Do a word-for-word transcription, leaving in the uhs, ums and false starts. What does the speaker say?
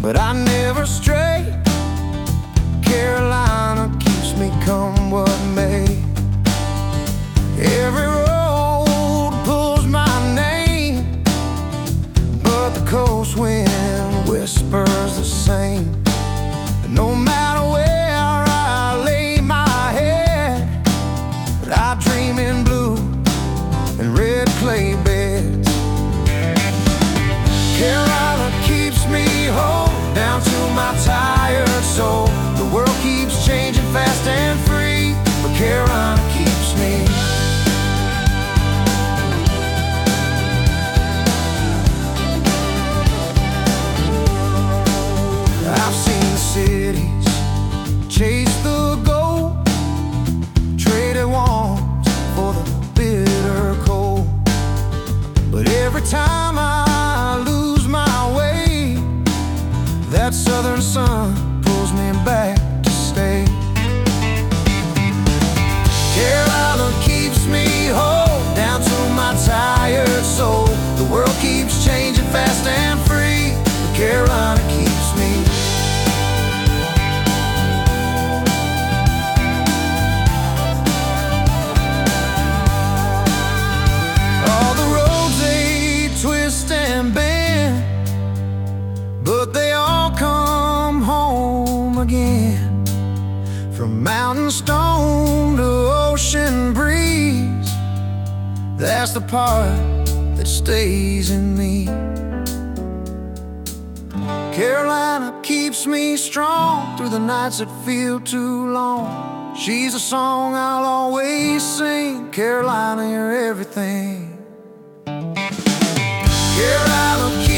but I never stray. Carolina keeps me come what may. Every road pulls my name, but the coast wind whispers the same. And no matter where I lay my head, but I dream in blue and red clay beds. Carolina keeps me whole down to my tired soul. The world keeps changing fast and free, but Carolina keeps me. I've seen cities chase the gold, traded warmth for the bitter cold. But every time I lose my way, that southern sun pulls me back to stay. Carolina keeps me whole down to my tired soul. The world keeps changing fast and free, but Carolina keeps me. All the roads they twist and bend, but they all come home again. From mountain stone to ocean breeze, that's the part that stays in me. Carolina keeps me strong through the nights that feel too long. She's a song I'll always sing. Carolina, you're everything. Carolina